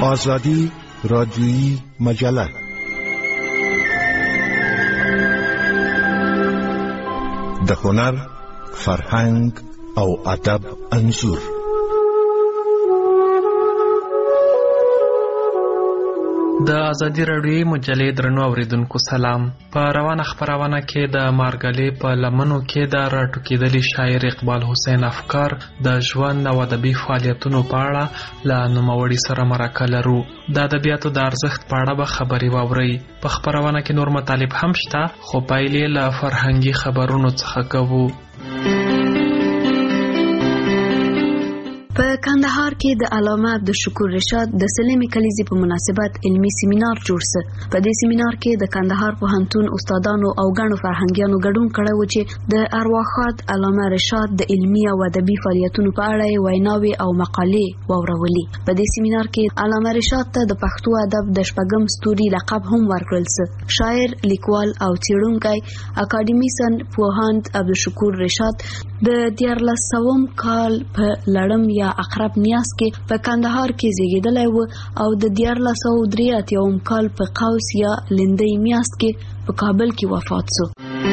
آزادی رادیویی مجله. د هنر، فرهنګ او ادب انځور. د ازادي راډیویي مجلې درنو اوریدونکو سلام. په روانه خپرونه کې د مارګلې په لمنو کې د راټوکېدلي شاعر اقبال حسین افکار د ژوند او ادبي فعالیتونو په اړه له نوموړي سره مرکه لرو. د ادبیاتو د ارزښت په اړه به خبرې واورئ. په خپرونه کې نور مطالب هم شته، خو پایلې له فرهنګي خبرونو څخه کوو. په کندهار کې د علامه عبدالشکور رشاد د سلمې کلیزې په مناسبت علمي سیمینار جوړ شو. په دې سیمینار کې د کندهار پوهنتون استادانو او ګڼو فرهنګیانو ګډون کړی و چې د ارواښاد علامه رشاد د علمي او ادبي فعالیتونو په اړه ویناوې او مقالې واورولې. په دې سیمینار کې علامه رشاد ته د پښتو ادب د شپږم ستوري لقب هم ورکړل شو. شاعر، لیکوال او څېړونکی اکاډمیسن پوهاند عبدالشکور رشاد د 1400 کال په لړم یا اقرب نیاز کې په کندهار کې زیږیدلی و او د 1483 کال په قوس یا لندۍ میاشت کې په کابل کې وفات شو.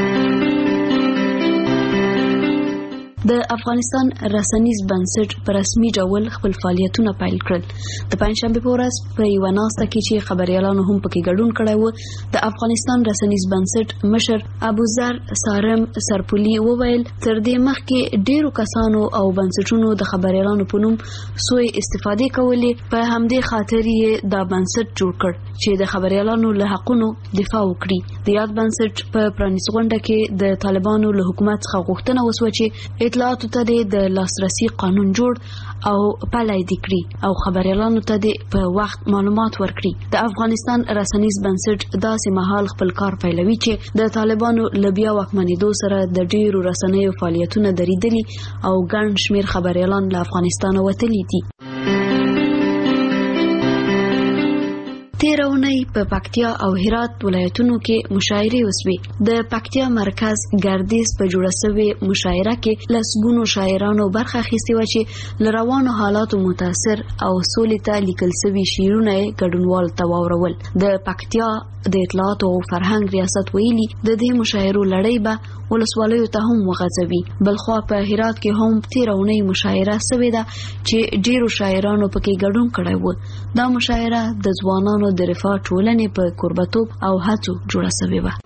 د افغانستان رسنیز بنسټ په رسمي ډول خپل فعالیتونه پیل کړل. د پنځشنبه په ورځ په یوه ناسته کې چې خبريالانو هم پکې ګډون کړی و، د افغانستان رسنیز بنسټ مشر ابوذر سارم سرپولي وویل تر دې مخکې ډیرو کسانو او بنسټونو د خبريالانو په نوم سوء استفادې کولې، په همدې خاطر یې دا بنسټ جوړ کړ چې د خبريالانو له حقونو دفاع وکړي. د یاد بنسټ په پرانیست غونډه کې د طالبانو له حکومت څخه غوښتنه وشوه چې اطلاعاتو ته د لاسرسي قانون جوړ او پلي کړي او خبريالانو ته په وخت معلومات ورکړي. د افغانستان رسنیز بنسټ داسې مهال خپل کار پیلوي چې د طالبانو له بیا واکمنېدو سره د ډیرو رسنیو فعالیتونه دریدلي او ګڼ شمېر خبريالان له افغانستانه وتلي دي. تیرونی په پکتیا او هرات ولایتونو کې مشاعرې وسوې. د پکتیا مرکز ګردیز په جوړه شوې مشاعره کې لسګونو شاعرانو برخه اخیستې و چې له روانو حالاتو متاثر او سولې ته لیکل شوي شعرونه یې ګډونوالو ته واورول. د پکتیا د اطلاعاتو او فرهنګ ریاست ویلي د دې مشاعرو لړۍ به ولسوالیو ته هم وغځوي. بلخوا په هرات کې هم تیرونی مشاعره شوې ده چې ډیرو شاعرانو پکې ګډون کړی و. دا مشاعره د ځوانانو د رفاه ټولنې په کوربتوب او هڅو جوړه شوې وه.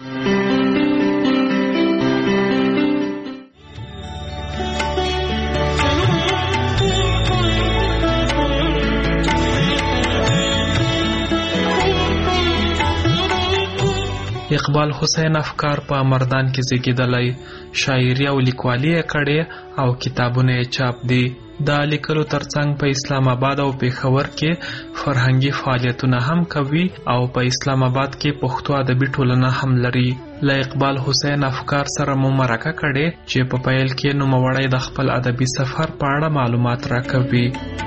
اقبال حسین افکار په مردان کې زیږیدلی، شاعري او لیکوالي یې کړې او کتابونه یې چاپ دي. د لیکلو ترڅنګ په اسلام آباد او پېښور کې فرهنګي فعالیتونه هم کوي او په اسلام آباد کې پښتو ادبي ټولنه هم لري. له اقبال حسین افکار سره مو مرکه کړې چې په پیل کې نوموړی د خپل ادبي سفر په اړه معلومات راکوي.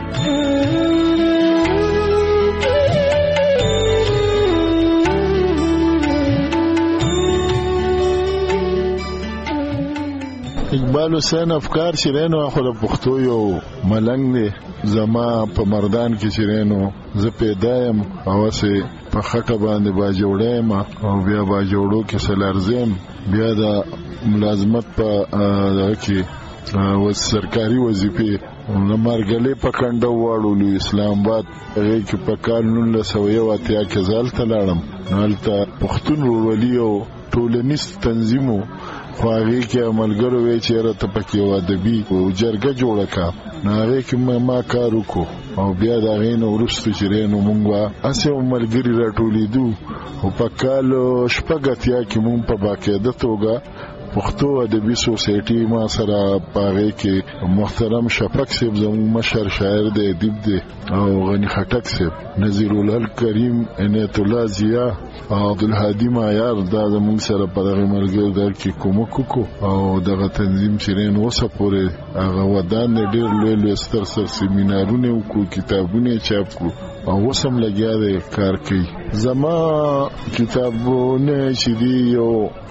اقبال حسین افکار شیرینو خو د پښتو یو ملنګ دی. زما په مردان کې شیرینو زه پیدا یم او سه په خټه باندې باجوړه یم او بیا باجوړو کې سلارزم بیا د ملازمت په کې سرکاري وظیفه مارګلې په کنده واړو اسلام آباد هغه کې په کال 1980 کې ځالته لاړم. نالته پښتون ورولي او ټولنیز تنظیمو خو هغه کې عملګرو وی چې راته پکې و ادبي او جرګه جوړه کا هغه کې ما کار وکړو او بیا دا غینو ورستو چې رینو مونږه اسه عملګری راټولیدو او په کال شپږتیا کې مونږ په باقاعده توګه پښتو ادبي سوسایټي ما سره پاره کې محترم شفق صاحب زموږ مشر شاعر دی، ادیب دی، او غنی خټک صاحب، نذیر الهل کریم، عنایت الله ضیا او عبدالهادي معیار دا زموږ سره په دغه ملګرو در کې کومک وکړو او دغه تنظیم چې رین وسه پورې هغه ودان ډېر لوی ستر سیمینارونه وکړو، کتابونه چاپ کړو او وسم لګیا دی کار کوي. زما کتابونه چې دی یو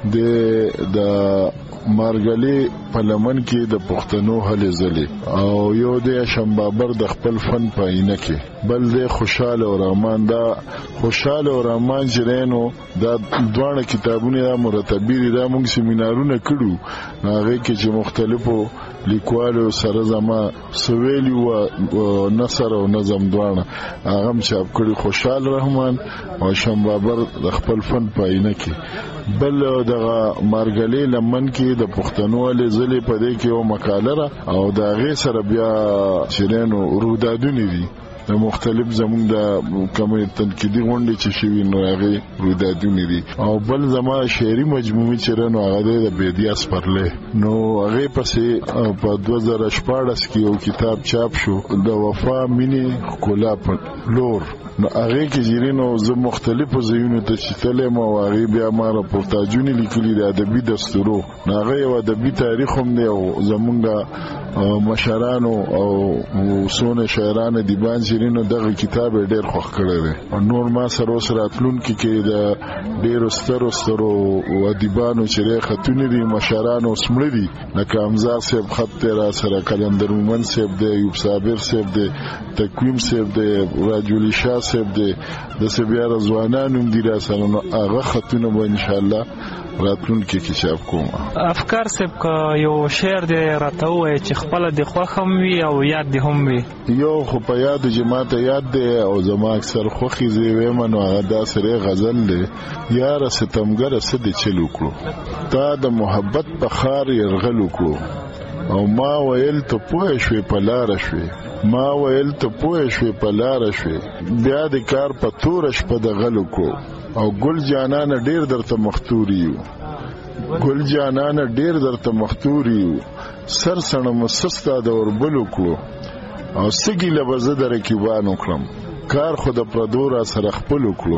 د مارګلي په لمن کې د پښتنو هلې ځلې او یو د شمبابر د خپل فن په عینه کې بل د خوشاله او رحمان. دا خوشاله او رحمان جرینو دا دوه کتابونه دا مرتبي دي. دا موږ سیمینارونه کړو هغه کې چې مختلفو لیکوالو سره زما سویلی او نثر او نظم دوانه هغه چاپ کړی خوشاله رحمان او شمبابر د خپل فن په عینه کې. بل دغه مارګلي لمن کې د پښتنو له ځلې په دې کې یو مقاله او دا غي سره بیا شرینو رودادونه دي د مختلف زمون د کومه تنقیدي غونډې چې شوی نو هغه رودادونه دي. او بل زما شعري مجموعه چرنو هغه د بيدیاس پرله نو هغه پسې په 2014 کې یو کتاب چاپ شو د وفا مینه کولا په لور. نو هغه کې جیرینو زه مختلفو ځایونو ته چتلې ما هغه بیا ما راپورتاجونه لیکلي د ادبي دستورو. نو هغه یو ادبي تاریخ هم دی او زمونږه مشرانو او وسونه شاعرانو دی باندې جیرینو دغه کتاب ډېر خوښ کړی دی. نور ما سره راتلون کې د ډېر سترو ادیبانو چې خطونه دي مشرانو سمړي دي لکه امزار صاحب خط را سره کلندر مومن صاحب دی یوب صابر صاحب دی تقویم صاحب دی راجولی شاه صاحب دی د سبیا رضوانانو دی را سره نو هغه خطونه به ان شاء الله راتلون کې چاپ کوم. افکار صاحب کا یو شعر دی راته وای چې خپل د خوښم وی او یاد دی هم وی یو خو په یاد جماعت یاد دی او زما اکثر خوخي زی ومنو هغه د سره غزل دی یار ستمګر سد چلو کړو تا د محبت په خار يرغل وکړو او ما ویل ته پوه شوې په لار شوې ما ویل ته پوه شوې په لار شوې بیا د کار په تور شپه د غلو کو او ګل جانان ډیر درته مختوري ګل جانان ډیر درته مختوري سر سن مسستا د وربلو کو او سګي لبزه در رکیبانو کړم کار خود پردور سره خپل کړو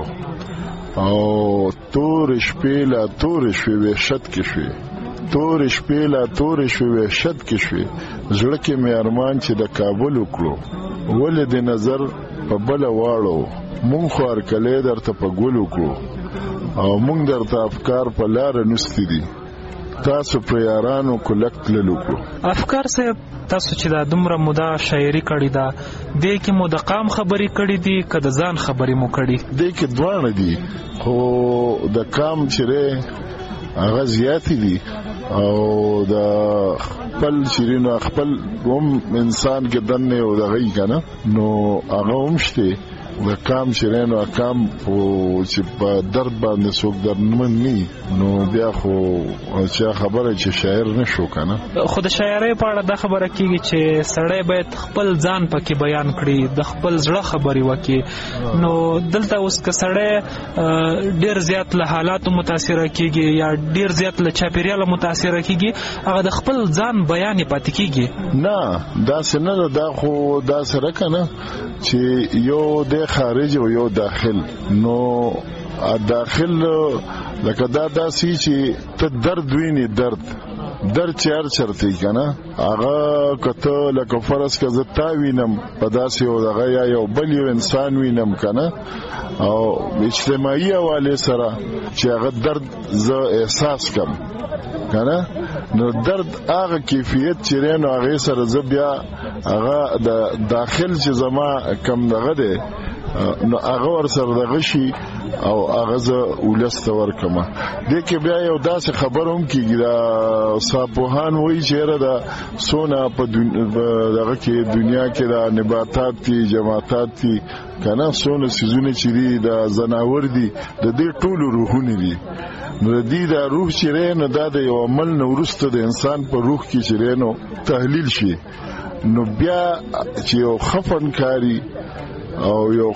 او تور شپې لا تور شوې وحشت کې شوې تور شپې لا تور شوې وحشت کې شوې زړه کې مې ارمان چې د کابل وکړو ولې د نظر په بل واړو مونږ خو ارکلې درته په ګل وکړو او مونږ درته افکار په لار نستې دي تاسو پر یارانو کولکت لکو. افکار صاحب تاسو چې دا دومره مودا شاعري کړې ده دې کې مو د قام خبرې کړې دي که د ځان خبرې مو کړې؟ دې کې دوانه دي خو د قام چیرې هغه زیات دي او د خپل شیرینو خپل هم انسان کې دنه او دغه کنه نو هغه هم شته د کام شیرینو کام او چې په درد باندې څوک درمن ني نو بیا خو چې خبره چې شاعر نشو کنه. خو د شاعرۍ په اړه دا خبره کیږي چې سړی باید خپل ځان پکې بیان کړي د خپل زړه خبرې وکړي نو دلته اوس که سړی ډیر زیات له حالاتو متاثر کیږي یا ډیر زیات له چاپیریال متاثر کیږي هغه د خپل ځان بیان پاتې کیږي نه دا څنګه دا خو دا سره کنه چې یو د خارج او یو داخل نو داخل لکه دا داسي چې ته درد ویني درد چار چرته کنه هغه کته لکه فرض کزه تا وینم په داسې او دغه یا یو بل یو انسان وینم کنه او اجتماعي حواله سره چې هغه درد زه احساس کم کنه نو درد هغه کیفیت چې رینو هغه سره زه بیا هغه د داخل چې زما کم دغه ده نو هغه ور سره دغه شي او هغه ز ولست ورکمه د کې بیا یو داسې خبروم کیږي دا صاحبوهان وایي چې دا سونا په دغه کې دنیا کې دا نباتات دي جماعتات دي کنه سونه سيزونه چې دي دا زناور دي د دې ټولو روحونه دي نو دې دا روح چې رینو دا د یو عمل نو ورسته د انسان په روح کې چې رینو تحلیل شي نو بیا چې یو خفنکاری او یو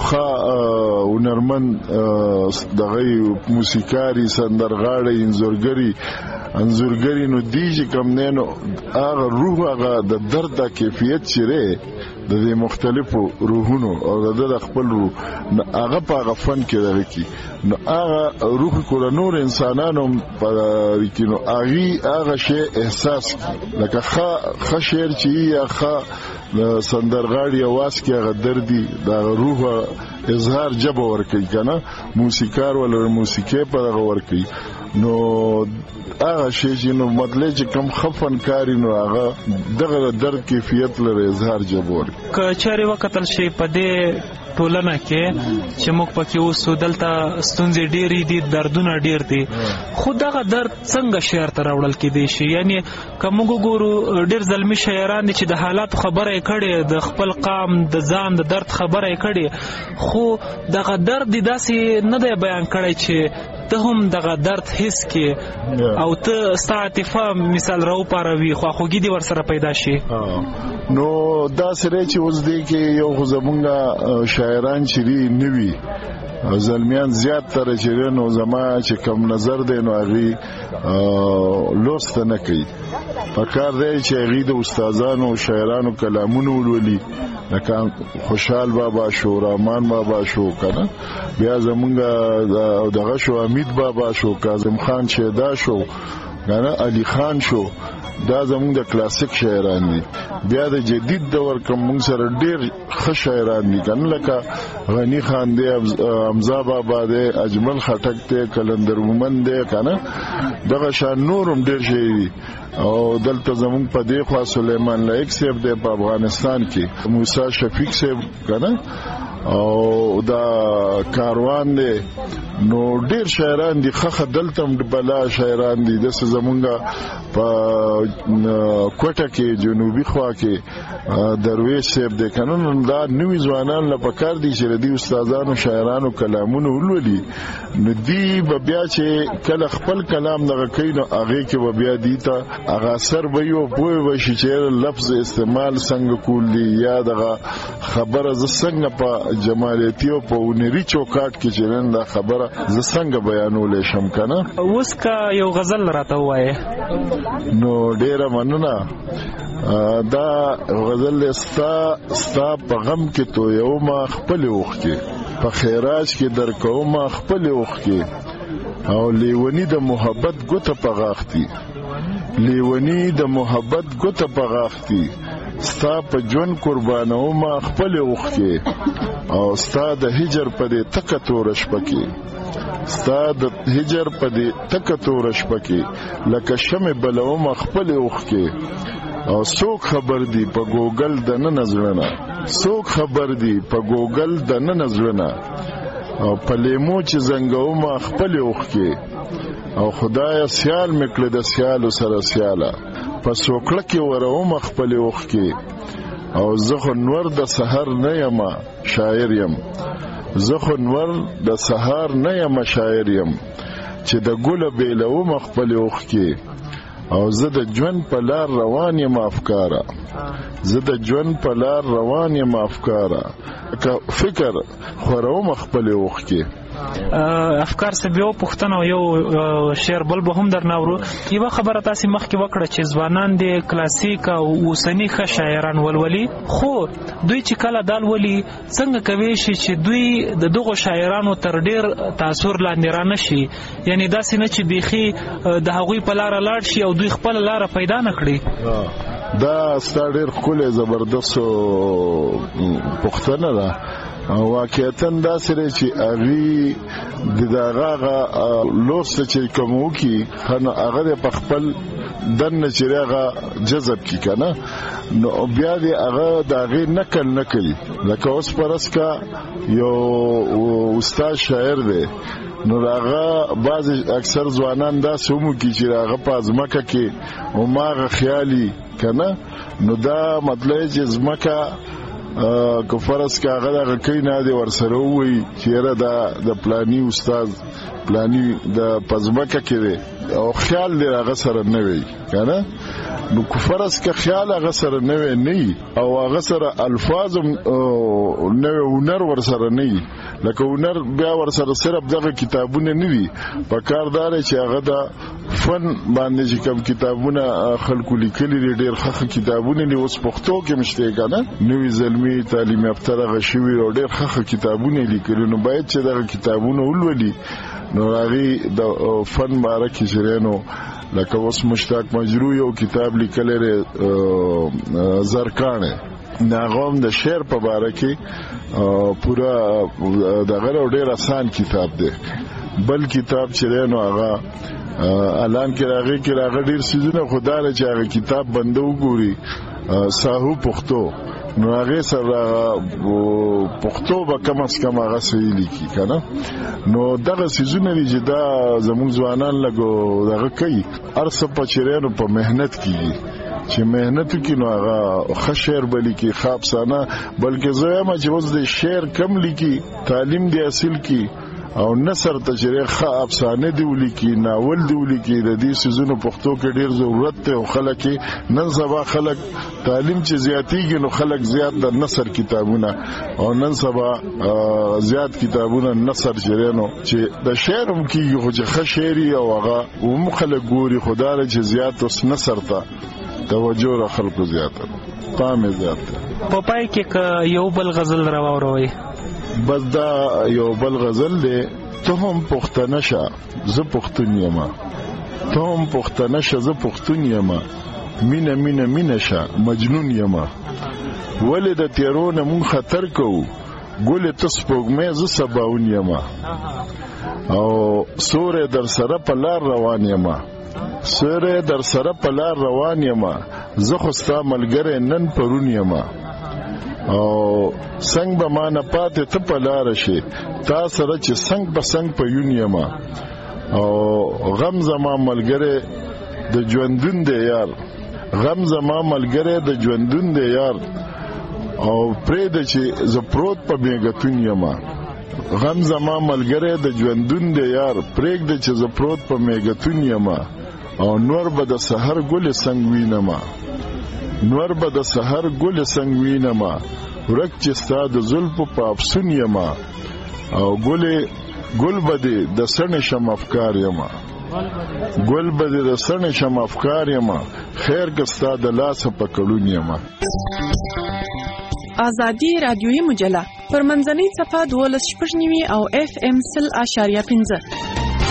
هنرمند دغه موسیقاری سندرغاړی انځورګری انځورګری نو دی چې کم نه نو هغه روح هغه د درد د کیفیت چیرې د مختلفو روحونو او د خپل روح هغه په هغه فن کې دغه کی نو هغه روح کول نور انسانانو په کینو هغه شی احساس لکه ښه شعر چې یا ښه سندرغاړي आवाज کې هغه دردي د روح اظهار جبه ورکوي کنه موسیقار ولا موسیقي په هغه ورکوي نو هغه شی چې نو مطلب چې کم خفن کاری نو هغه دغه درد کیفیت لري اظهار جبه ورکوي که چېرې وکتل شي په دې ټولنه کې چې موږ پکې اوسو دلته ستونزې ډېرې دي دردونه ډېر دي خو دغه درد څنګه شعر ته راوړل کېدی شي یعنی که موږ وګورو ډېر زلمي شاعران دي چې د حالاتو خبره یې کړې د خپل قام د ځان د درد خبره یې کړې خو دغه درد یې داسې نه دی بیان کړی چې ته هم دغه درد حس کې او ته ستا عاطفه مثال راوپاروي خواخوږي دې ورسره پیدا شي نو دا سره چې اوس دی کې یو خو زمونږ شاعران چې دي نوي زلمیان زیات تر چې نو زما چې کم نظر دی نو هغه لوست نه کوي پکار دی چې هغه د استادانو شاعرانو کلامونه ولولي لکه خوشحال بابا شو رحمان بابا شو کنه بیا زمونږ دغه شو امید بابا شو کاظم خان شیدا شو کنه علی خان شو دا زمونږ د کلاسیک شاعران دي بیا د جدید دور کوم موږ سره ډېر ښه شاعران دي کنه لکه غنی خان دی حمزه بابا دی اجمل خټک دی کلندر مومن دی کنه دغه شان نورم ډېر شي دي او دلته زمونږ په دې خوا سلیمان لایق صاحب دی په افغانستان کې موسی شفیق صاحب کنه او دا کاروان دی نو ډیر شاعران دي خخ دلتم بلا شاعران دي د زمونږه په کوټه کې جنوبي خوا کې درویش صاحب د قانون دا نوې ځوانان لپاره دي چې د استادانو شاعرانو کلامونه ولولي نو دی بیا چې کله خپل کلام دغه کینو هغه کې بیا دی ته هغه سر به یو پوي وشي چې لفظ استعمال څنګه کول دي یا دغه خبره ز څنګه په جمالیتی او په ونری چوکاټ کې چې نن دا خبره ز څنګه بیانول شم کنه اوس کا یو غزل راته وایي نو ډیره مننه دا غزل ستا په غم کې تو یو ما خپل وخ کې په خیراج کې در کوم ما خپل وخ کې او لیونی د محبت ګوته په غاختي لیونی د محبت ګوته په غاختي ستا په جون قربانو ما خپل وخ کې او ستا د هجر په دې تک تورش پکې ستا د هجر په دې تک تورش پکې لکه شمع بلو ما خپل وخ کې او څوک خبر دی په ګوګل د نه نظرنا څوک خبر دی په ګوګل د نه نظرنا او په لیمو چې زنګو ما خپل وخ کې او خدای سیال میکړه د سیالو سره سیاله په سوکړه کې وروم خپل وخ کې او زخه نور د سحر نه یم شاعر یم زخه نور د سحر نه یم شاعر یم چې د ګل بیلو مخبل وخ کې او زه د ژوند په لار روان یم افکارا زه د ژوند په لار روان یم افکارا که فکر خوروم خپل وخ کې افکار څه به پښتنه یو شعر بل به هم درناورو یو خبره تاسو مخکې وکړه چې ځوانان د کلاسیک او اوسنی ښه شاعران ولولي خو دوی چې کله دال ولي څنګه کوي چې دوی د دغه شاعرانو تر ډیر تاثیر لاندې را نشي یعنی داسې نه چې بيخي د هغوی په لار لاړ شي او دوی خپل لار پیدا نکړي دا ستاره خپل زبردست پښتنه ده واقعیتاً دا سره چې اغي د دغه لوست چې کومو کی خنه هغه په خپل دنه چې هغه جذب کی کنه نو بیا دی هغه دغه نقل نه کوي لکه اوس پرس کا یو استاد شاعر دی نو هغه بعض اکثر ځوانان دا سمو کی چې هغه په ازمکه کې او ماغه خیالي کنه نو دا مطلب چې ازمکه که فرض که هغه دغه کوي نه دی ورسره ووایي چېره دا د پلاني استاد پلاني د پزمکه کې دی او خیال دی هغه سره نه وي که نو که فرض که خیال هغه سره نه وي نه او هغه سره الفاظ نه وي هنر ورسره نه وي لکه هنر بیا ورسره صرف دغه کتابونه نه دي په کار دار چې هغه د فن باندې چې کوم کتابونه خلکو لیکلي دي ډېر ښه کتابونه دي اوس پښتو کې مشته کنه نوې زلمی تعلیم یافته غشوي او ډېر ښه کتابونه لیکلي نو باید چې دا کتابونه ولولي نو راغي د فن باره کې شرینو لکه اوس مشتاق مجروح یو کتاب لیکلی دی زرکانه ناغوم د شعر په باره کې پورا دغه ډېر آسان کتاب دی بل کتاب چې دی نو هغه اعلان کې راغی کې راغی ډېر سيزونه خدای چې هغه کتاب بنده وګوري ساهو پښتو نو هغه سره پښتو به کم از کم هغه صحیح لیکي کنه نو دغه سيزونه چې دا زموږ ځوانان لګو دغه کوي ارسه په چیرانو په مهنت کیږي چې مهنت کې نو هغه ښه شعر بلی کې خاصانه بلکې زما چې اوس د شعر کم لیکي تعلیم دی اصل کې او نثر تجریح ښه افسانه دی ولیکي ناول دی ولیکي د دې سيزونو پښتو کې ډیر ضرورت ته او خلک نن سبا خلک تعلیم چې زیاتیږي نو خلک زیات د نثر کتابونه او نن سبا زیات کتابونه نثر جریانو چې د شعر هم کېږي خو چې ښه شعري او هغه هم خلک ګوري خدای چې زیات اوس نثر ته توجه را خلکو زیاته پام زیات په پای کې یو بل غزل راوړوي بس دا یو بل غزل دی ته هم پښتنه شه زه پښتون یم ته هم پښتنه شه زه پښتون یم مینه مینه مینه شه مجنون یم ولې د تیرونه مون خطر کوو ګولې ته سپوږمۍ زه سباون یم او سورې در سره په لار روان یم سورې در سره په لار روان یم زه خو ستا ملګری نن پرون یم او څنګه به ما نه پاتې ته په لار شي تا سره چې څنګه په څنګه په یون یم او غم زما ملګری د ژوندون دی یار غم زما ملګری د ژوندون دی یار او پرې د چې ز پروت په بیګتون یم غم زما ملګری د ژوندون دی یار پرې د چې ز پروت په میګتون یم او نور به د سحر ګل څنګه وینم نور به د سحر ګل څنګه وینم ورک چې ستا د زلفو په افسون یم او ګل به د سنې شم افکار یم ګل به د سنې شم افکار یم خیر که ستا د لاس په کړون یم آزادی رادیویی مجله پر منځنۍ صفحه 12.9 او FM 0.5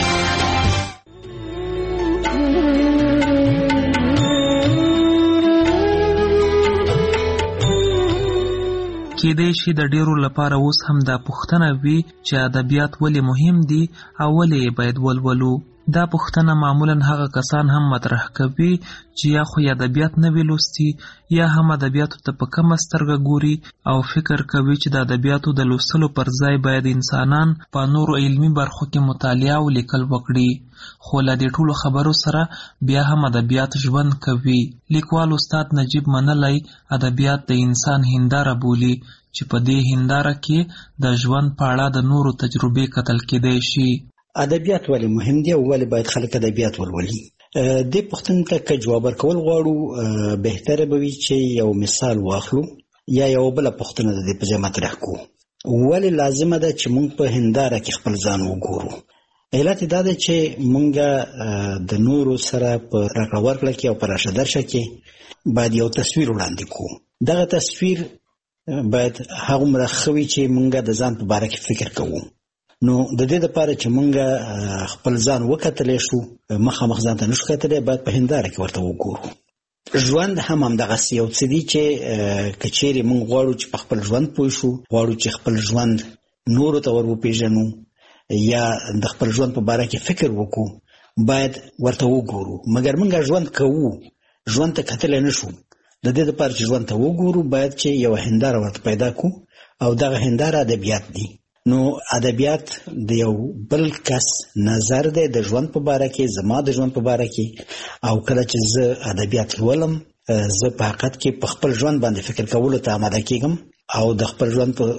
کېدای شي د ډیرو لپاره اوس هم دا پوښتنه وي چې ادبیات ولې مهم دي او ولې باید ولولو. دا پوښتنه معمولا هغه کسان هم مطرح کوي چې یا خو ادبیات نه وی لوستي یا هم ادبیاتو ته په کمه سترګه ګوري او فکر کوي چې د ادبیاتو د لوستلو پر ځای باید انسانان په نورو علمي برخو کې مطالعه او لیکل وکړي. خو له دې ټولو خبرو سره بیا هم ادبیات ژوند کوي. لیکوال استاد نجیب منلی ادبیات د انسان هنداره بولي چې په دې هنداره کې د ژوند په اړه د نورو تجربې کتل کېدای شي. ادبیات ولې مهم دي او ولې باید خلک ادبیات ولولي؟ دې پوښتنې ته که جواب ورکول غواړو بهتره به وي چې یو مثال واخلو یا یو بله پوښتنه د دې په ځای مطرح کړو. ولې لازمه ده چې موږ په هنداره کې خپل ځان وګورو؟ علت دا ده چې موږ د نورو سره په راکړه ورکړه کې او په راشه درشه کې باید یو تصویر وړاندې کړو. دغه تصویر باید هغومره ښه وي چې موږ د ځان په باره کې فکر کوو. نو د دې لپاره چې موږ خپل ځان وکتلی شو مخامخ ځان ته نشو کتلی باید په هنداره کې ورته وګورو. ژوند هم همدغسې یو څه دي چې که چیرې موږ غواړو چې په خپل ژوند پوه شو غواړو چې خپل ژوند نورو ته ور وپېژنو یا د خپل ژوند په باره کې فکر وکړو باید ورته وګورو. مګر موږ ژوند کوو ژوند ته کتلی نشو. د دې لپاره چې ژوند ته وګورو باید چې یو هنداره ورته پیدا کړو او دغه هنداره ادبیات دي. نو ادبیات د یو بل کس نظر دی د ژوند په باره کې زما د ژوند په باره کې او کله چې زه ادبیات لولم زه په حقیقت کې په خپل ژوند باندې فکر کولو ته آماده کېږم او د خپل ژوند په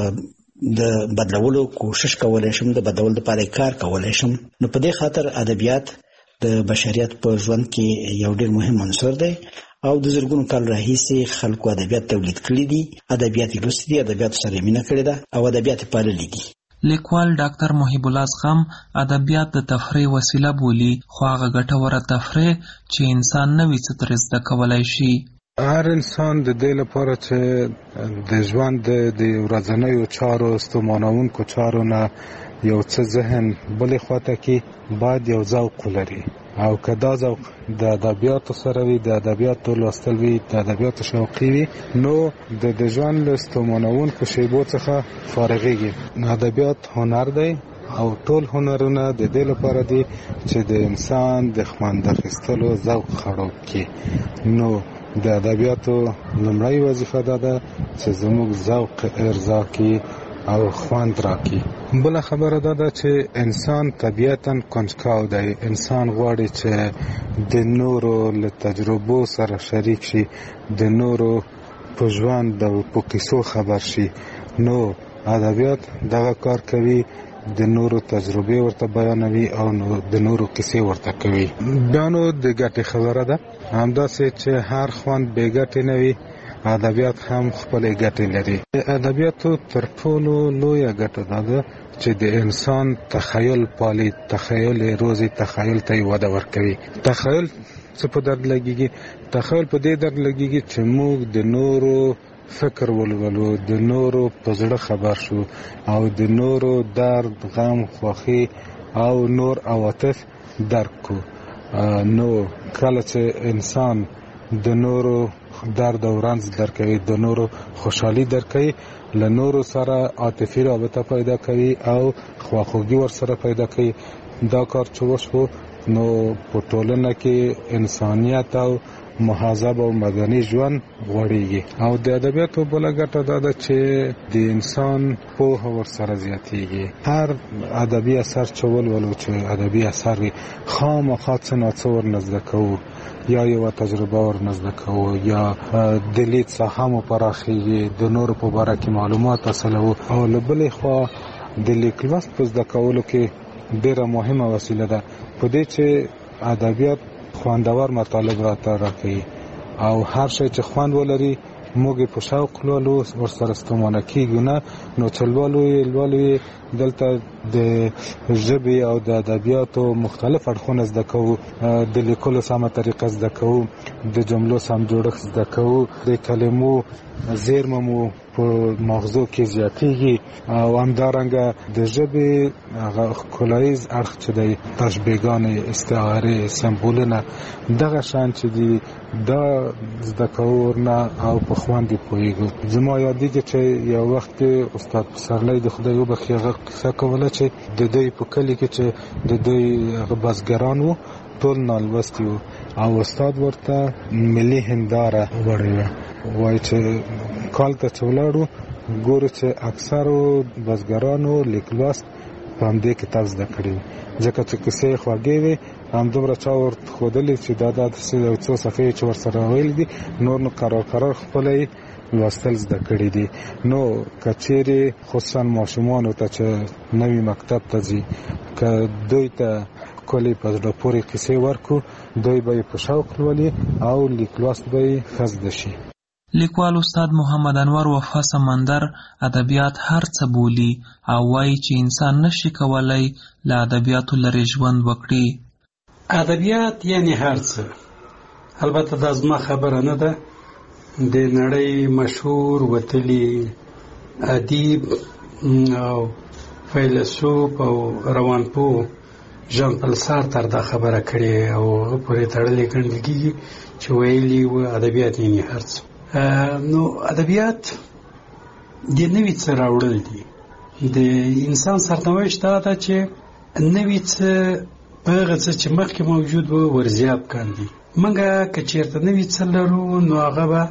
د بدلولو کوشش کولی شم د بدلولو لپاره کار کولی شم. نو په دې خاطر ادبیات د بشریت په ژوند کې یو ډېر مهم عنصر دی او د زرګونو کال راهیسې خلکو ادبیات تولید کړي دي ادبیات لوستي دي ادبیاتو سره مینه کړې ده او ادبیات پاللي دي. لیکوال ډاکټر محب الله زغم ادبیات د تفریح وسیله بولي، خو هغه ګټوره تفریح چې انسان نوي څه ترې زده کولی شي. هر انسان د دې لپاره چې د ژوند د ورځنیو چارو ستومانوونکو چارو نه یو څه ذهن بلې خواته کې باید یو ذوق ولري، او که دا ذوق د ادبیاتو سره وي، د ادبیاتو لوستل وي، د ادبیاتو شوقي وي، نو د ژوند له ستومانوونکو شیبو څخه فارغېږي. ادبیات هنر دی او ټول هنرونه د دې لپاره دي چې د انسان د خوند اخیستلو ذوق خړوب کړي. نو د ادبیاتو لومړی وظیفه دا ده چې زموږ ذوق ارضا کړي او خوند راکړي. بله خبره دا ده چې انسان طبیعتاً کنجکاو دی. انسان غواړي چې د نورو له تجربو سره شریک شي، د نورو په ژوند او په کیسو خبر شي. نو ادبیات دغه کار کوي، د نورو تجربې ورته بیانوي او د نورو کیسې ورته کوي. بیا نو د ګټې خبره ده، همداسې چې هر خوند بې ګټې نه وي، ادبیات هم خپلې ګټې لري. د ادبیاتو تر ټولو لویه ګټه دا ده چې د انسان تخیل پالي، تخیل روزي، تخیل ته یې وده ورکوي. تخیل څه په درد لګیږي؟ تخیل په دې درد لګیږي چې موږ د نورو فکر ولولو، د نورو په زړه خبر شو او د نورو درد، غم، خوښي او نور عواطف درک کو. نو کله چې انسان د نورو درد او رنځ درکوي، د نورو خوشحالي درکوي، له نورو سره عاطفي رابطه پیدا کوي او خواخوږي ورسره پیدا کوي. دا کار چې وشو نو په ټولنه کې انسانیت او مهذب او مدني ژوند غوړېږي. او د ادبیاتو بله ګټه دا ده چې د انسان پوهه ورسره زیاتېږي. هر ادبي اثر چې ولولو، چې ادبي اثر وي، خامخا څه نه څه ورنه زده کوو، یا یوه تجربه ورنه زده کوو، یا د لید ساحه مو پراخېږي، د نورو په باره کې معلومات حاصلوو. او له بلې خوا د لیک لوست په زده کولو کې ډېره مهمه وسیله ده، په دې چې ادبیات خوندور مطالب راته راکوي او هر شی چې خوند ولري موږ په شوق لولو، ورسره ستومانه کېږو نه. نو چې لولو دلته د ژبې او د ادبیاتو مختلف اړخونه زده کوو، د لیکلو سمه طریقه زده کوو، د جملو سم جوړښت زده کوو، د کلمو زیرمه مو په مغزو کې زیاتېږي، او همدارنګه د ژبې هغه ښکلاییز اړخ چې دی، تشبیهګانې، استعارې، سمبولونه، دغه شیان چې دي دا زده کوو ورنه او په خوند یې پوهېږو. زما یادېږي چې یو وخت کې استاد پسرلی د خدای وبخښي هغه قصه کوله چې د دوی په کلي کې چې د دوی هغه بزګران وو ټول نالوستي وو او استاد ورته ملي هنداره وړې وه. وایي چې کال ته چې ولاړو ګورو چې اکثرو بزګرانو لیک لوست په همدې کتاب زده کړي، ځکه چې کیسې خوږې وې، همدومره چا ورته ښودلې چې دا داسې یو څو صفحې چې ورسره ویلي دي، نور نو قرار خپله لوستل زده کړي دي. نو که چیرې خصوصا ماشومانو ته چې نوي مکتب ته ځي، که دوی ته ښکلې په زړه پورې کیسې ورکړو، دوی به یې په شوق لولي او لیک لوست به یې ښه زده شي. لیکوال استاد محمد انور وفا سمندر ادبیات هر څه بولي او وایي چې انسان نشي کولای له ادبیاتو لرې ژوند وکړي. ادبیات یعنی هر څه. البته دا زما خبره نه ده، د نړۍ مشهور وتلی ادیب او فیلسوف او روانپوه ژان پل سارتر دا خبره کړې او هغه پورې تړلې ګڼل کېږي چې ویلي و ادبیات یعنی هر څه. نو ادبیات د نوي څه راوړل دي. د انسان سرنوشت دا ده چې نوي څه په هغه څه چې مخکې موجود و ورزیات کاندي. موږ که چېرته نوي څه لرو نو هغه به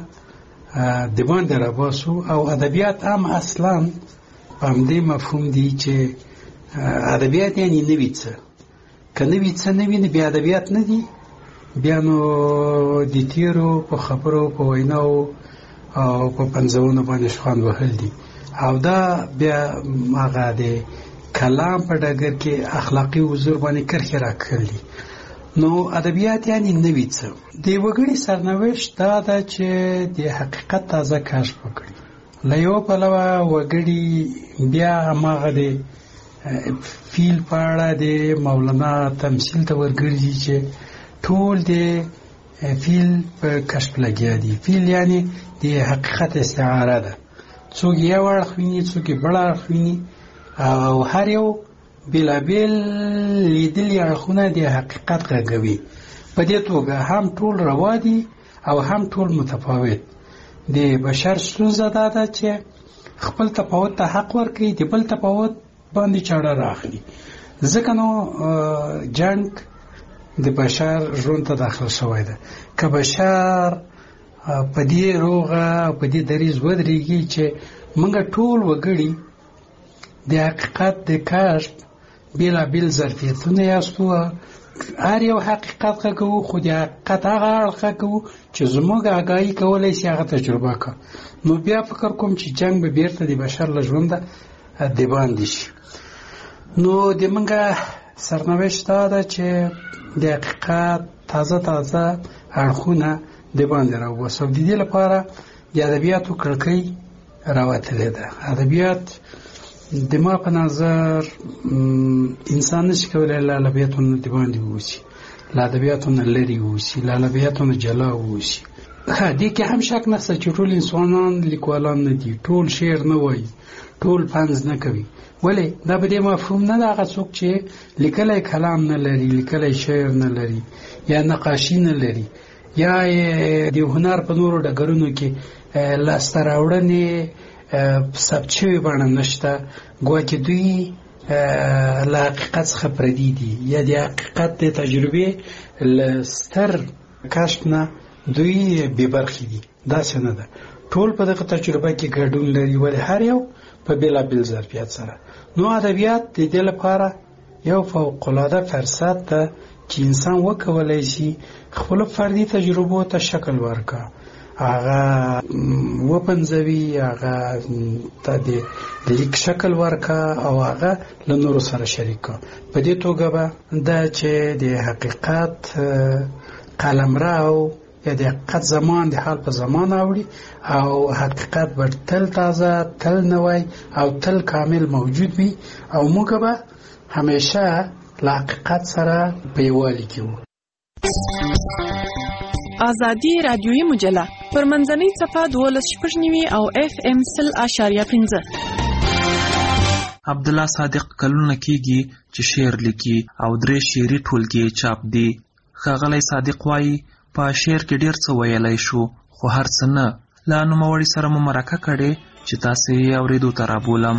د باندې راباسو. او ادبیات هم اصلا په همدې مفهوم دي چې ادبیات یعنی نوي څه. که نوي څه نه وي نو بیا ادبیات نه دي، بیا نو د تیرو په خبرو، په ویناو او په پنځونو باندې خوند وهل دي. او دا بیا هغه د کلام په ډګر کې اخلاقي حضور باندې کرښې راکړل دي. نو ادبیات یعنی نوي څه. د وګړي سرنوشت دا ده چې د حقیقت تازه کشف وکړي. له یو پلوه وګړي بیا هماغه د فیل په اړه د مولانا تمثیل ته ورګرځي چې ټول د فیل په کشف لګیا دي. فیل یعنی د حقیقت استعاره ده، څوک یو اړخ ویني څوک بل اړخ ویني او هر یو بېلابېل لیدلي اړخونه د حقیقت غږوي. په دې توګه هم ټول روا دي او هم ټول متفاوت. د بشر ستونزه دا ده چې خپل تفاوت ته حق ورکړي، د بل تفاوت باندې چاړه راخلي. ځکه نو جنگ د بشر ژوند ته داخل شوی ده. که بشر په دې روغه او په دې دریځ ودرېږي چې موږ ټول وګړي د حقیقت د کشف بېلابېل ظرفیتونه یاستو، هر یو حقیقت غږوو، خو د حقیقت هغه اړخ غږوو چې زموږ آګاهي کولی شي هغه تجربه کړو، نو بیا فکر کوم چې جنگ به بیرته د بشر له ژونده د باندې شي. نو د موږ سرنوشت دا ده چې د حقیقت تازه اړخونه د باندې راوباسو. د دې لپاره د ادبیاتو کړکۍ راوتلې ده. ادبیات د ما په نظر انسان نشي کولی له ادبیاتو نه د باندې ووسي، له ادبیاتو نه لرې ووسي، له ادبیاتو نه جلا ووسي. دې کې هم شک نشته چې ټول انسانان لیکوالان نه دي، ټول شعر نه وایي، ټول طنز نه کوي. ولې دا به دې مفهوم نه ده هغه څوک چې لیکلی کلام نه لري، لیکلی شعر نه لري، یا نقاشي نه لري، یا د هنر په نورو ډګرونو کې لاسته راوړنې ثبت شوې بڼه نشته، ګواکې دوی له حقیقت څخه پردي دي، یا د حقیقت د تجربې له ستر کشف نه دوی بې برخې دي. داسې نه ده، ټول په دغه تجربه کې ګډون لري، ولې هر یو په بېلابېل ظرفیت سره. نو ادبیات د دې لپاره یو فوق‌العاده فرصت ده چې انسان وکولی شي خپلو فردي تجربو ته شکل ورکړي، هغه وپنځوي، هغه ته د لیک شکل ورکړه او هغه له نورو سره شریک کړه. په دې توګه به دا چې د حقیقت قلمرو یا د حقیقت زمان د حال په زمان اوړي او حقیقت به تل تازه، تل نوی او تل کامل موجود وي او موږ به همیشه له حقیقت سره په یووالي کې وو. آزادی رادیویی مجله پر منځنۍ صفحه 12.9 او FM 0.5. عبدالله صادق کلونه کېږي چې شعر لیکي او 3 شعري ټولګې چاپ دي. ښاغلی صادق وایي په شعر کې ډېر څه ویلی شو، خو هر څه نه. له نوموړي سره مو مرکه کړې چې تاسې یې اورېدو ته رابولم.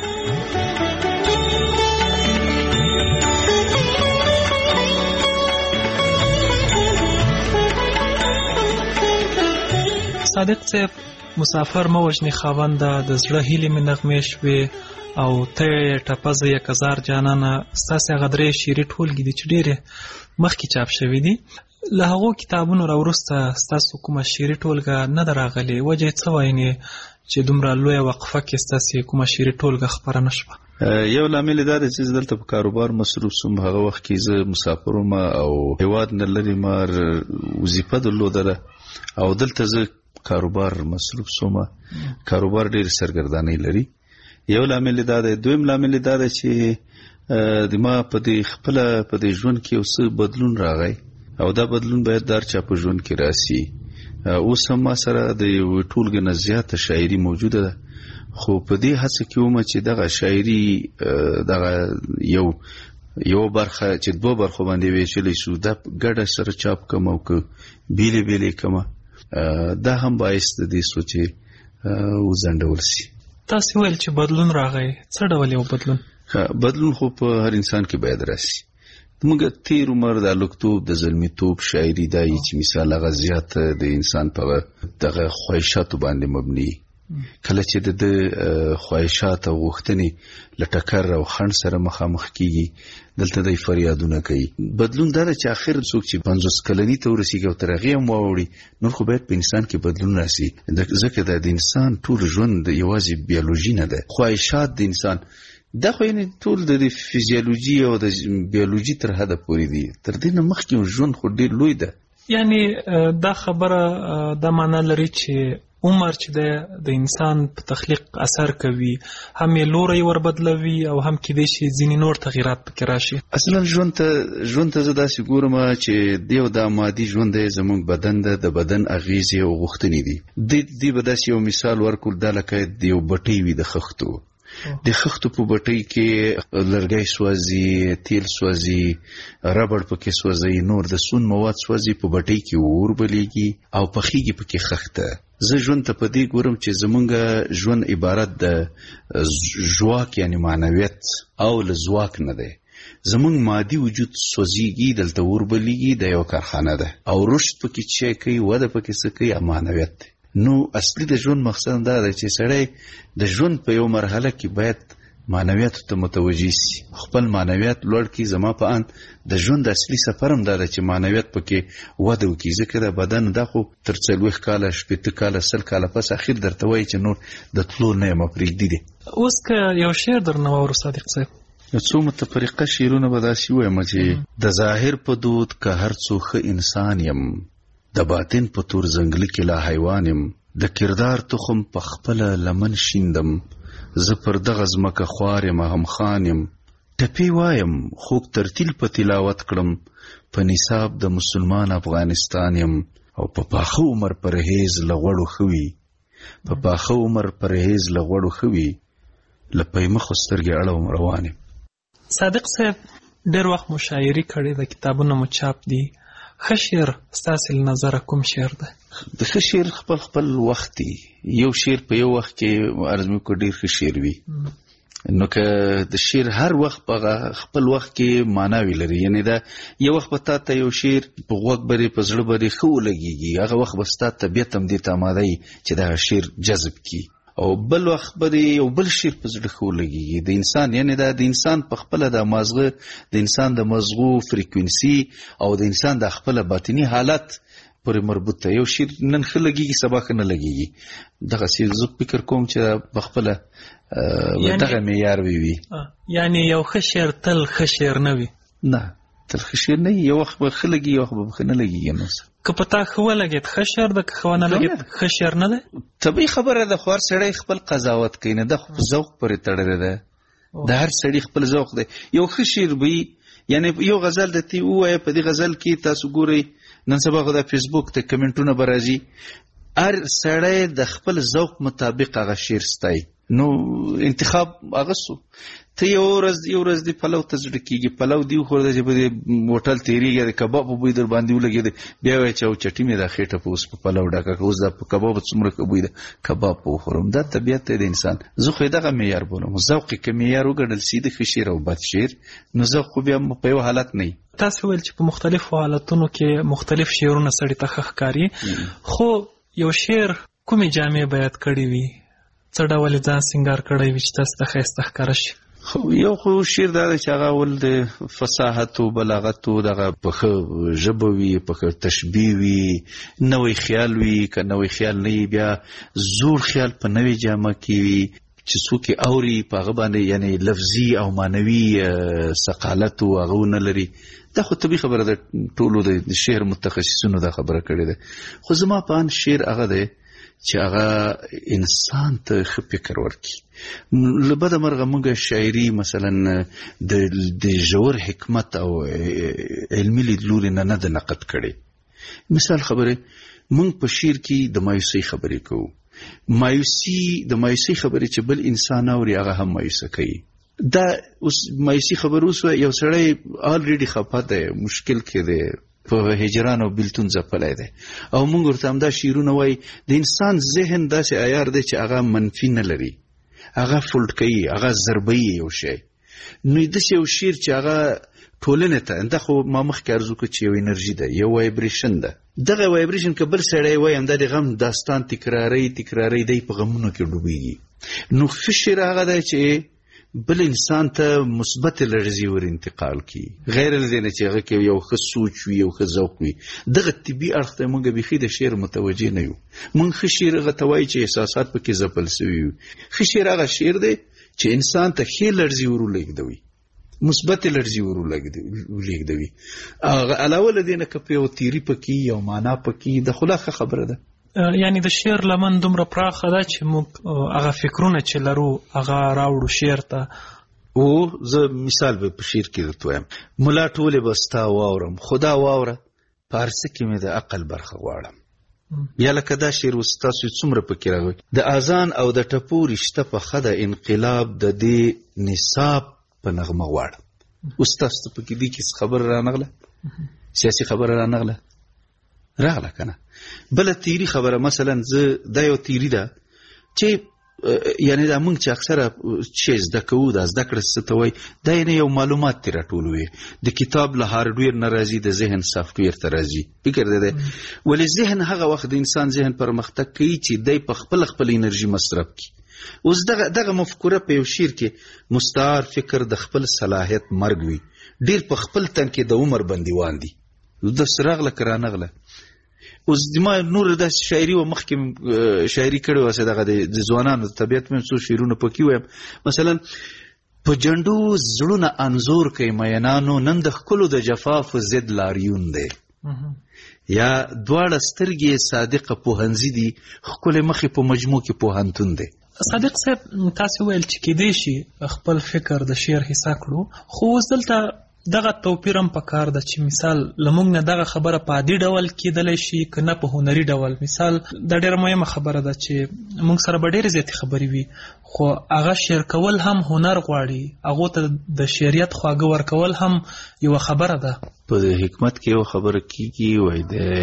صادق صاحب، مسافر مه وژنې خاونده، د زړه هیلې مې نغمې شوې او ته یې ټپزه 1000 جانانه. ستاسې هغه 3 شعري ټولګې دي چې ډېرې مخکې چاپ شوي دي. له هغو کتابونو راوروسته ستاسو کومه شعري ټولګه نه ده راغلې؟ وجه یې څه وایي چې دومره لویه وقفه کې ستاسې کومه شعري ټولګه خپره نه شوه؟ یو لامل دا دی چې دلته په کاروبار مصروف سوم. هغه وخت کې زه مسافر وم او هېواد نه لرې ما وظیفه درلودله او دلته زه کاروبار مصروف سوم. کاروبار ډېر سرګردانۍ لري. یو لامل دا دی. دویم لامل دا دی چې د ما په دې خپله په دې ژوند کې یو څه بدلون راغی او دا بدلون باید در چا په ژوند کې راسي. اوس هم ما سره د یو ټولګې نه زیاته شاعري موجوده ده، خو په دې هڅه کې وم چې دغه شاعري دغه یو برخه چې 2 برخو باندې ویشلی شو دا ګډه سره چاپ کم او که بیلې بیلې کمه، دا هم باعث د دې سو چې وځنډول سي. تاسې ویل چې بدلون راغی، څه ډول یو بدلون؟ بدلون خو په هر انسان کې باید راسي. موږ تیر عمر د لوکتوب د زلمیتوب شاعري دا چې مثال هغه زیات د انسان په دغه خواهشاتو باندې مبني. کله چې د خواهشات او غوښتنې له ټکر او خنډ سره مخامخ کیږي دلته د فریادونه کوي. بدلون دا چې اخر څوک چې 50 کلنی ته ورسیږي او تر هغې هم واوړي نور خو باید په انسان کې بدلون راسي. ځکه د انسان ټول ژوند یوازې بیولوژي نه ده، خواهشات د انسان دا خو یعنی ټول د فزیولوژي او د بیولوژي تر حده پورې دي. تر دې نه مخکې ژوند خو ډېر لوی ده. یعنی دا خبره دا معنا لري چې عمر چې د انسان په تخلیق اثر کوي، هم یې لوری ور بدلوي او هم کېدای شي ځینې نور تغیرات پکې راشي. اصلا ژوند ته زه داسې ګورم چې دیو دا مادي ژوند دی زموږ بدن ده، د بدن اغیزې او غوښتنې دي به داسې یو مثال ورکول، دا لکه د یو بټۍ وي د خښتو. د خښتو په بټۍ کې لرګی سوځي، تیل سوځي، ربړ پکې سوځي، نور د سون مواد سوځي، په بټۍ کې اور بلیږي او پخیږي پکې خښته. زه ژوند ته په دې ګورم چې زمونږ ژوند عبارت د ژواک یعنی معنویت او له ځواک نه دی. زمونږ مادي وجود سوځيږي، دلته اور بلیږي، د یو کارخانه ده او رشد پکې چې کوي، وده پکې څه کوي، معنویت دی. نو اصلي د ژوند مقصد دا دی چې سړی د ژوند په یو مرحله کې باید معنویت ته متوجه شي، خپل معنویت لوړ کړي. زما په اند د ژوند اصلي سفر هم دا دی چې معنویت پکې وده وکړي، ځکه د بدن دا خو تر 40 کاله 80 کاله 100 کاله پس اخر درته وایي چې نور د تلو نه یم پرېږدي دي. اوس که یو شعر درنه واورو صادق صاحب، څو متفرقه شعرونه به داسې ووایم چې د ظاهر په دود که هر څو ښه انسان یم، د باطن په تور ځنګله کې لا حیوان یم، د کردار تخم په خپله لمن شیندم، زه پر دغه ځمکه خوار یم هم خان یم، ټپې وایم خوږ ترتیل په تلاوت کړم، په نصاب د مسلمان افغانستان یم، او په پاخه عمر پرهیز له غوړو ښه وي، په پاخه عمر پرهیز له غوړو ښه وي، له پیمخو سترګې اړوم روان یم. صادق صاحب ډېر وخت مو شاعري کړې ده، کتابونه مو چاپ دي. ښه شعر ستاسې له نظره کوم شعر ده؟ د ښه شعر خپل وخت دی. یو شعر په یو وخت کې ارزمي کو ډېر ښه شعر وي، نو که د شعر هر وخت په خپل وخت کې معناوي لري. یعنی دا یو وخت به تا ته یو شعر په غوږ برې په زړه برې ښه ولګېږي، هغه وخت به ستا طبیعت هم دې ته آماده وي چې دا شعر جذب کړي، او بل وخت به یو بل شعر په زړه ښه ولګېږي. د انسان یعنی دا د انسان په خپله د مازغه د انسان د مزغو فریکونسي او د انسان د خپله باطني حالت پورې مربوط ده. یو شعر نن ښه لګېږي سبا ښه نه لګېږي. دغسې زه فکر کوم چې په خپله دغه معیار وي. یعنی یو ښه شعر تل ښه شعر نه وي؟ نه، تل ښه شعر نه وي. یو وخت به ښه لګي، یو وخت به ښه نه لګېږي. نو که په تا ښه ولګېد ښه شعر ده، که ښه ونه لګېد ښه شعر نه ده. طبیعي خبره ده، خو هر سړی خپل قضاوت کوي، نه ده خو په ذوق پورې تړلې ده. د هر سړي خپل ذوق دی. یو ښه شعر به وي، یعنی یو غزل درته ووایه، په دې غزل کې تاسو ګورئ نن سبا خو د فیسبوک ته کمنټونه به راځي، هر سړی د خپل ذوق مطابق هغه شعر ستایي. نو انتخاب هغه سو. ته یو ورځ دی پلو ته زړه کېږي، پلو دی وخوړه چې په دې هوټل تېرېږي، د کباب په بوی در باندې ولګېد، بیا وایي چې او چټي مې دا خېټه په اوس په پلو ډکه کړه، اوس دا په کباب څومره ښه بوی ده، کباب په وخورم. دا طبیعت دی د انسان. زه خو یې دغه معیار بولم. ذوق یې که معیار وګڼل سي د ښه شعر او بد شعر، نو ذوق خو بیا په یو حالت نه وي. تاسو ویل چې په مختلفو حالتونو کې مختلف شعرونه سړي ته ښه ښکاري، خو یو شعر کومې جامې بیان کړې وي، څه ډول ځان سینګار کړی وي چې تاسو ته ښایسته ښکاره شي؟ یو خو شعر دا دی چې هغه ول د فصاحت او بلاغت او دغه په ښه ژبه وي، په ښه تشبیه وي، نوی خیال وي. که نوی خیال نه وي، بیا زوړ خیال په نوې جامه کې وي چې څوک یې اوري په هغه باندې یعنی لفظي او معنوي ثقالت او هغه ونه لري. دا خو طبیعي خبره ده، ټولو د شعر متخصصینو دا خبره کړې ده. خو زما په اند شعر هغه دی چې هغه انسان ته ښه فکر ورکړي. له بده مرغه موږ شاعري مثلا د ژور حکمت او علمي لیدلوري نه ده نقد کړې. مثال خبره، موږ په شعر کې د مایوسۍ خبرې کوو. د مایوسۍ خبرې چې بل انسان اوري هغه هم مایوسه کوي. دا اوس مایوسي خبر اوس یو سړی آلریډي خفه دی، مشکل کې دی، په هجران او بیلتون ځپلی دی، او موږ ورته همدا شعرونه وایي. د انسان ذهن داسې عیار دی چې هغه منفي نه لري، هغه فولډ کوي، هغه ضربوي یو شی. نو داسې یو شعر چې هغه ټولنې ته، دا خو ما مخکې عرض وکړو چې یو انرژي ده، یو وایبریشن ده. دغه وایبریشن که بل سړی وایي همدا د غم داستان تکراري دی په غمونو کې ډوبېږي. نو ښه شعر هغه دی چې بل انسان ته مثبت لړزي ور انتقال کی، غیر لدینه چې هغه کې یو ښه سوچ وي، یو ښه ذوق وي. دغه طبي اړخ ته موږ بیخي د شعر متوجه نه یو. موږ ښه شعر هغه ته وایي چې احساسات پکې ځپل سوي وي. ښه شعر هغه شعر دی چې انسان ته ښې لړزي ور ولېږدوي. مثبت انرژي ورولېږدوي. علاوه له دې نه که په یو تیري پکې یو معنا پکې د خلا ښه خبره ده. یعنی د شعر لمن دومره پراخه ده چې موږ هغه فکرونه چې لرو هغه راوړو شعر ته. او زه مثال به په شعر کې درته وایم، ملا ټولې به ستا واورم خدا واوره، پارسه کې مې د عقل برخه غواړم. یا لکه دا شعر اوس تاسو څومره پکې راغلی، د اذان او د ټپو رشته په ښه ده، انقلاب د دې نصاب په نغمه غواړم. اوس تاسو ته پکې دې کې خبره رانغله، سیاسي خبره رانغله راغله که نه. بله تیری خبره مثلا زه دا یو تیری ده چې یعنی دا موږ چې اکثره چې زده کوو دا زده کړه څه ته وایي، دا یعنې یو معلومات ترې راټولوي، د کتاب له هارډویر نه راځي د ذهن سافټویر ته راځي. فکر دی ولې ذهن هغه وخت د انسان ذهن پرمختګ کوي چې دی په خپل انرژي مصرف کړي. اوس دغه مفکوره په یو شعر کې مستعار فکر د خپل صلاحیت مرګ وي، ډېر په خپل تن کې د عمر بندیوان دي. د سراغله که رانغله اوس ما نور داسې شاعري و مخکې شاعري کړې وه چې دغه د ځوانانو د طبیعت مې څو شعرونه پکې وایم. مثلا په جنډو زړونه انځور کوي مینانو، نن د ښکلو د جفاف ضد لاریون دی. یا دواړه سترګې صادقه پوهنځي دي، ښکلې مخې په مجموع کې پوهنتون دی. صادق صاحب تاسو ویل چې کېدای شي خپل فکر د شعر حصہ کړو، خو اوس دلته دغه توپیر هم پکار ده چې مثال لمونږ نه دغه خبره په عادي ډول کېدلی شي که نه په هنري ډول. مثال دا ډېره مهمه خبره ده چې موږ سره به ډېرې زیاتې خبرې وي، خو هغه شعر کول هم هنر غواړي، هغو ته د شعریت خواږه ورکول هم یوه خبره ده. په حکمت کې یو خبره کېږي، وایي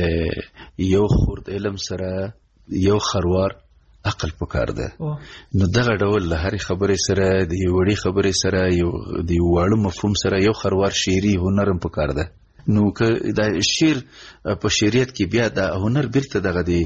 د یو خورد علم سره یو خروار عقل پکار ده. نو دغه ډول له هرې خبرې سره د یو وړې خبرې سره د یو واړه مفهوم سره یو خروار شعري هنر هم پکار ده. نو که دا شعر په شعریت کې بیا دا هنر بیرته دغه د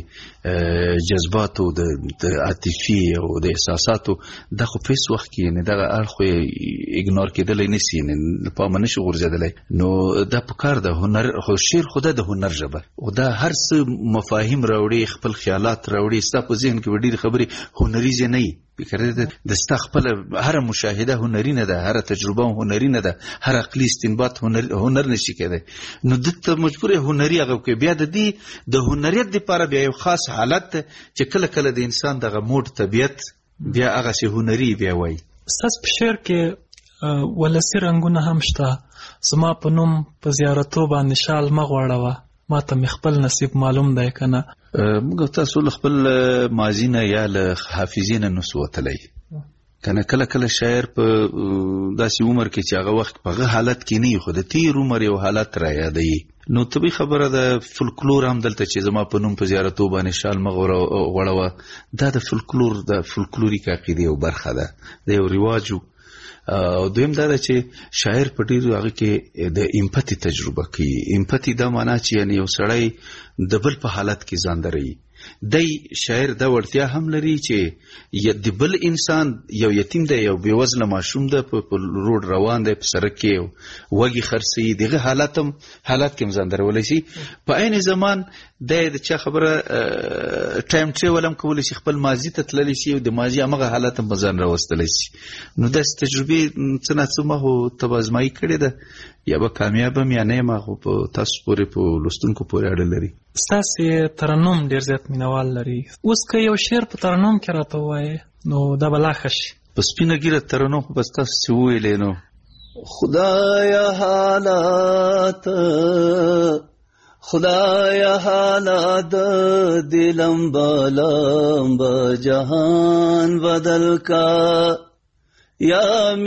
جذباتو د عاطفي او د احساساتو دا خو په هېڅ وخت کې یعنې دغه اړخ خو یې اګنور کېدلی نه سي، یعنې له پامه نه شي غورځېدلی. نو دا پکار ده هنر، خو شعر خو د هنر ژبه او دا هر څه مفاهیم راوړي، خپل خیالات راوړي، ستا په ذهن کې به ډېرې خبرې هنریزې نه وي. فکر دی د ستا خپله هره مشاهده هنري نه ده، هره تجربه هنري نه ده، هر عقلي استنباط هنر نشي کېدی. نو دلته مجبور هنري هغه کوي. بیا د دې د هنریت دپاره بیا یو خاص حالت ده چې کله کله د انسان دغه موډ طبیعت بیا هغسې هنري بیا وایي. ستاسو په شعر کې ولسي رنګونه هم شته. زما په نوم په زیارتو باندې شال مه غواړوه، ما ته مې خپل نصیب معلوم دی که نه. موږ تاسو له خپل ماضي نه یا له حافظې نه نسو وتلی که نه. کله کله شاعر په داسې عمر کې چې هغه وخت په هغه حالت کې نه وي، خو د تیر عمر یو حالت را یادوي. نو طبیعي خبره ده فولکلور هم دلته چې زما په نوم په زیارتو باندې شال مه غوړوه، دا د فولکلور د فولکلوریک عقیدې یو برخه ده، د یو رواج. او دویم دا ده چې شاعر په ډېرو هغه کې د امپتي تجربه کوي. امپتي دا معنا چې یعنې یو سړی د بل په حالت کې ځان دروي. دی شاعر دا وړتیا هم لري چې د بل انسان یو یتیم دی، یو بېوزله ماشوم ده، په روډ روان دی، په سړک کې وږي خرڅوي، دغه حالت کې هم ځان درولی شي. په عین زمان دی د چا خبره ټایم ټریول هم کولی شي، خپل ماضي ته تللی شي او د ماضي همغه حالت هم په ځان راوستلی شي. نو داسې تجربې څه ناڅه ما خو ته به ازمایي کړې ده، یا به کامیاب هم یا نه یم، خو په تاسو پورې په لوستونکو پورې اړه لري. ستاسې ترنم ډېر زیات مینوال لري. اوس که یو شعر په ترنم کې راته ووایې نو دا به لا ښه شي. په سپینه ګیره ترنم خو بس تاسو چې وویلې نو خدایا حالات د لمبا جهان بدل کا، یا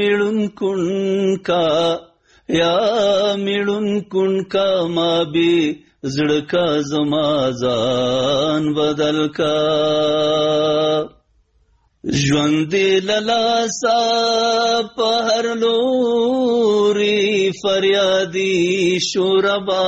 میړون کن کا ما بی زړه کا زما ځان بدل کا، ژوند للاسا په هر لوري فریادي شوربا،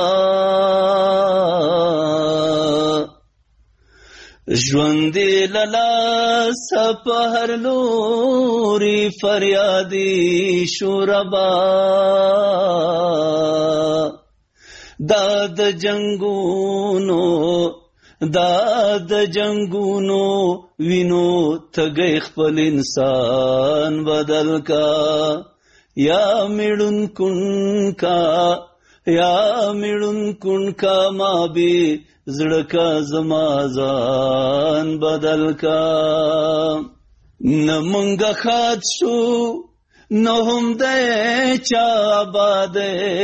ژوند للاسا په هر لوري فریادي شوربا، دا د جنگونو وینو تګی خپل انسان بدل کا، یا میړون کون کا ما بی زړه کا زما ځان بدل کا نمونږ خاط شو نو هم د چا باد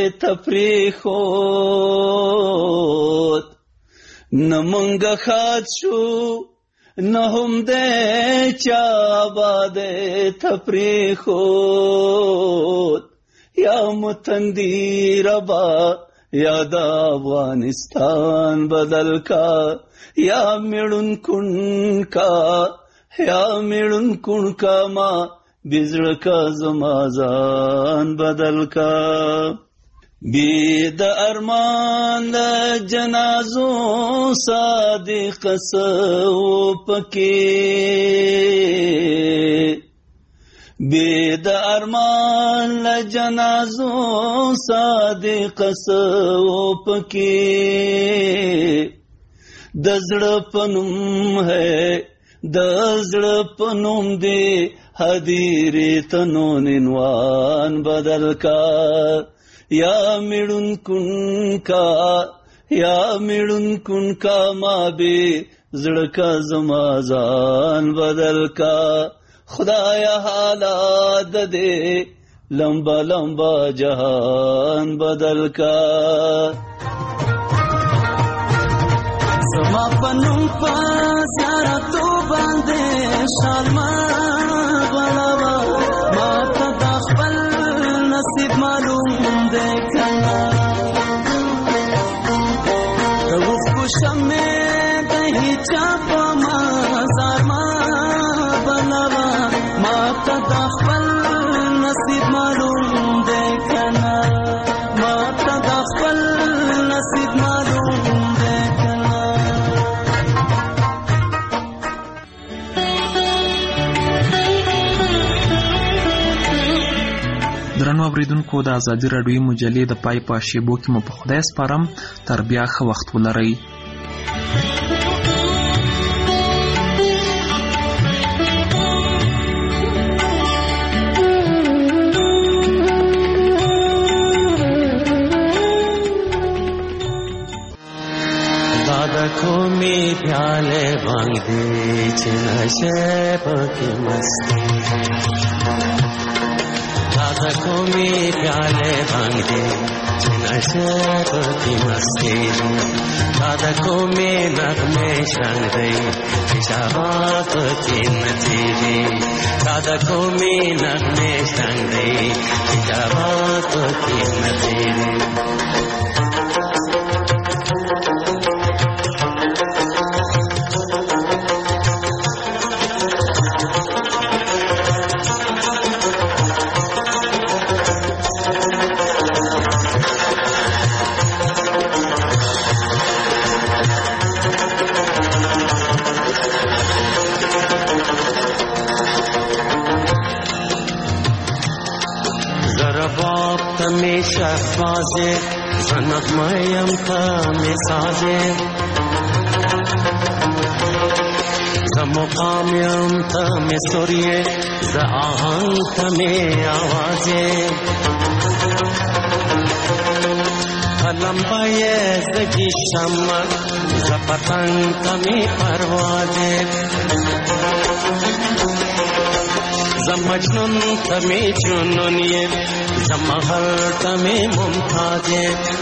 تفریخوت نمونږ خاط شو نو هم د چا باد تفریخوت یا متندی ربا یا د افغانستان بدل کا یا میړون کون کا ما بزړه کا زما ځان بدل کا بی د ارمان د جنازو صادق سو پکې بی د ارمان د جنازو صادق سو پکې د زړه پنوم ہے د زړه پنوم دی حدیری تنون عنوان بدل کا یا میړون کون کا ما بی زړه کا زما ځان بدل کا خدایا حالات دے لمبا لمبا جہان بدل کا زما پنوم پا زیارتو باندې شالما بلاوا ما ته د خپل نصیب معلوم دی کنه د وښکو شمې د هیچا په مزار ما بلاوا ما ته د خپل نصیب معلوم دی کنه ما ته د خپل نصیب معلوم دی کنه درنو اوریدونکو د ازادي راډیوي مجلې د پای په شیبو کې مو په خدای سپارم تر بیا ښه وخت ولرئ. کومی پیالے بانگ دے نشے پکی مستی دادا کومی پیالے بانگ دے نشے پکی مستی دادا کومی نغمے شنگ دے شباب کی نتیجی دادا کومی نغمے شنگ دے شباب کی نتیجی میں شہبازے زنق میم تا میں سازے زمقامیم تا میں سوریے زآہنگ تا میں آوازے لمبائے زگی شمک زپتنگ تا میں پروازے زمجنون تمی جنونیے زمہر تمی ممتازے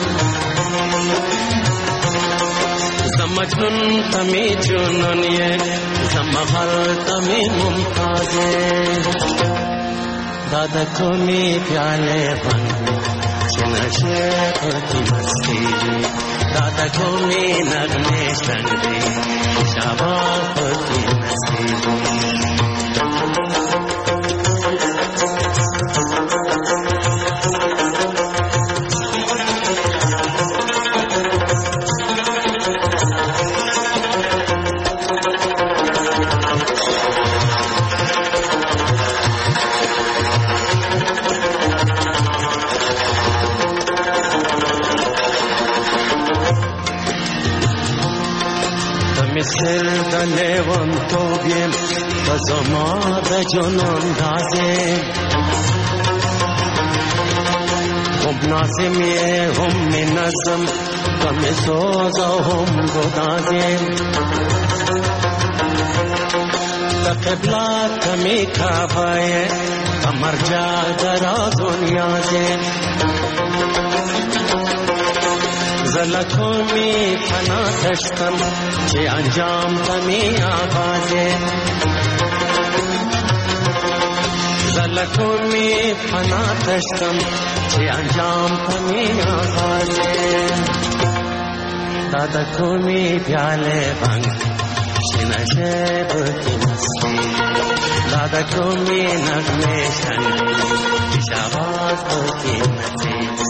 زمجنون تمی جنونیے زمہر تمی ممتازے دادا کومی پیالے بندے چنشے پرتی مستی دادا کومی نغمے شنگ دے شاباز پرتی مستی سر دلے ون تو بیم بزما د جنون دازے هم نازمیه هم نظم غم سوز و هم گدازه قبلات کمی کعبه کمر جا دراز و نیازه زلکو می پنا تشتم چه انجام کمی آغازه زلکو می پنا تشتم چه انجام کمی آغازه دادا کو می پیاله بانگ نشب کی مستی دادا کو می نغمه شن پیش آواز کی نتی